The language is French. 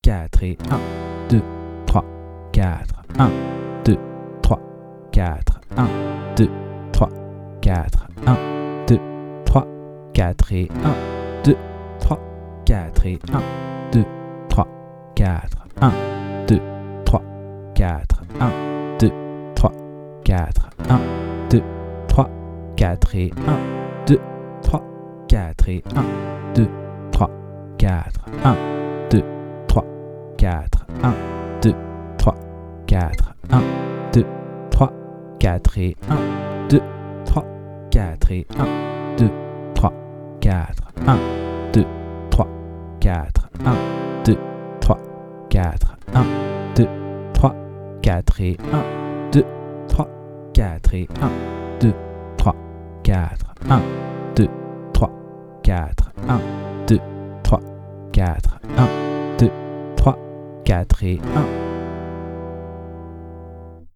4 et 1, 2, 3, 4, 1, 2, 3, 4, 1, 2, 3, 4, 1, 2, 3, 4 et 1, 2, 3, 4 et 1, 2, 3, 4, 1, 2, 3, 4, 1, 2, 3, 4, 1, 2, 3, 4 et 1, 2, 3, 4 et 1, 2, 3, 4, 1, 2, 3, 4, 1, 2, 3, 4, 1, 2, 3, 4 et 1, 2, 3, 4 et 1, 2, 3, 4, 1, 2, 3, 4, 1, 2, 3, 4, 1, 2, 3, 4 et 1, 2, 3, 4 et 1, 2, 3, 4, 1, 2, 3, 4, 1, 2, 3, 4, 1, 2, 3, 4 et 1.